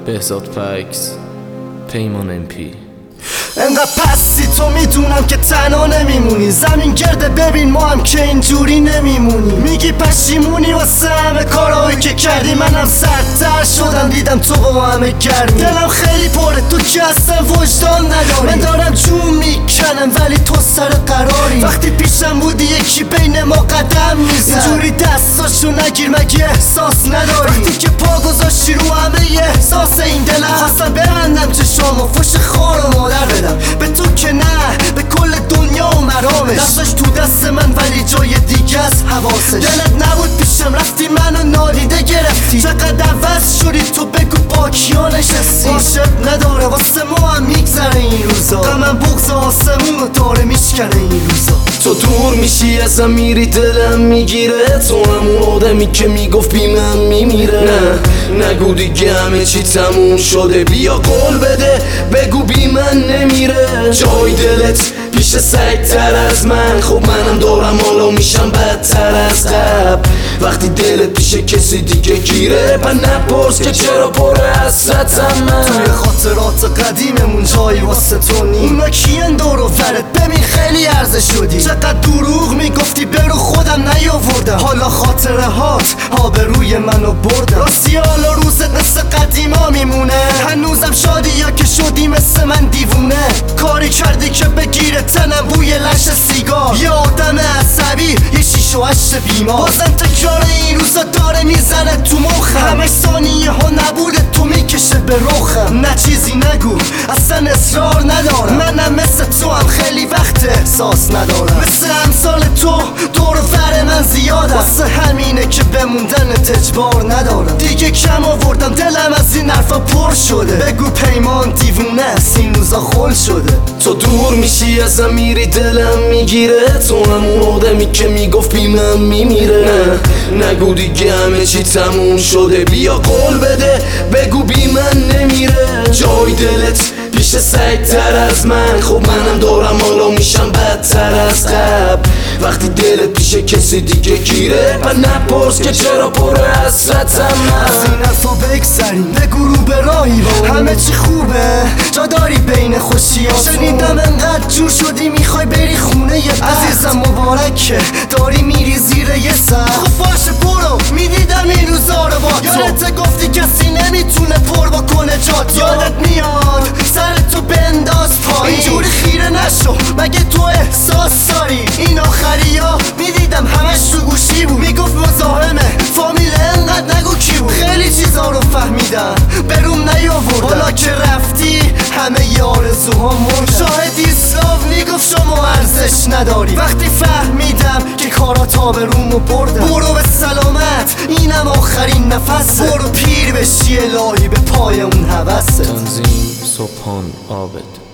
بهزاد پکس، پیمان امپی. انقدر پستی تو میدونم که تنها نمیمونی، زمین گرده ببین ما هم که اینجوری نمیمونی. میگی پشیمونی واسه همه کارهایی که کردی، منم سردتر شدم دیدم تو با همه گرمی. دلم خیلی پره تو که اصلا وجدان نداری، من دارم جون میکنم ولی تو سر قراری. وقتی پیشم بودی یکی بین ما قدم میزد، اینجوری دستاشو نگیر مگه احساس نداری. وقتی که پا گذاشتی رو همه احساس این دلم، خواستم ببندم چشامو فوش خار و مادر بدم به تو که نه، به کل دنیا و مرامش. دستش تو دست من ولی جای دیگه از حواسش. دلت نبود پیشم رفتی منو نادیده گرفتی، چقدر عوض شدی تو بگو با کیا نشستی. عاشق نداره واسه ما هم میگذره این روزا، غمم بغض آسمونو داره میشکنه این روزا. تو دور میشی ازم میری دلم میگیره، تو همون آدمی که میگفت بی من میمیره. نه نگو دیگه همه چی تموم شده، بیا قول بده بگو بی من نمیره. جای دلت پیش سگتر از من، خب منم دارم حالا میشم بدتر از قبل. وقتی دلت پیش کسی دیگه گیره، پس نپرس که چرا پر حسرتم من. توی خاطرات قدیممون جایی واسه تو نی، اونا کیان دور و برت ببین خیلی عرضه شدی. چقدر دروغ میگفتی برو خودم نیاوردم، حالا خاطره هات آبروی منو بردم. راستی حالا روزت مثل قدیما میمونه، هنوزم شادی یا که شدی مثل من دیوونه. کاری کردی که بگیره تنم بوی لش سیگار، یه آدم عصبی یه شیش و هشت بیمار. بازم تکرار این روزا داره میزنه تو مخم، همش ثانیه ها نبوده تو میکشه به رخم. نه چیزی نگو اصلا اصرار ندارم، منم مثل تو هم خیلی وقت احساس ندارم. مثل امثال تو دور و من زیادم، واسه همینه که بموندنت اجبار ندارم. دیگه کم آوردم دلم از این حرفا پر شده، بگو پیمان دیوونه است این روزا خل شده. تو دور میشی ازم میری دلم میگیره، تو همون آدمی که میگفت بی من میمیره. نگو دیگه همه چی تموم شده، بیا قول بده بگو بی من نمیره. جای دلت پیش سگتر از من، خب منم دارم حالا میشم بدتر از قبل. وقتی دلت پیش کسی دیگه گیره، پس نپرس که چرا پر حسرتم من. از این حرفا بگذریم بگو رو به راهی با همه چی خوبه، جا داری بین خوشی ها. شنیدم انقدر جور شدی میخوای بری خونه یه عزیزم مبارکه داری میری زیر یه سر. خب باشه برو میدیدم این روزا رو با تو، یادت گفتی کسی نمیتونه پر بکنه جات. یادت میاد سرتو بنداز پایین، اینجوری خیره نشو مگه تو احساس داری. این آخری ها میدیدم همش تو گوشی بود، میگفت مزاحمه فامیل انقدر نگو کی بود. خیلی چیزا رو فهمیدم بروم نیاوردم، حالا که رفتی همه ی آرزوها مردن. شاهدی اسلاف میگفت شما ارزش نداری، وقتی فهمیدم که کارات آبرومو بردم. برو به سلامت اینم آخرین نفس، برو پیر بشی الهی به پای اون هوسه. تنظیم سبحان عابد.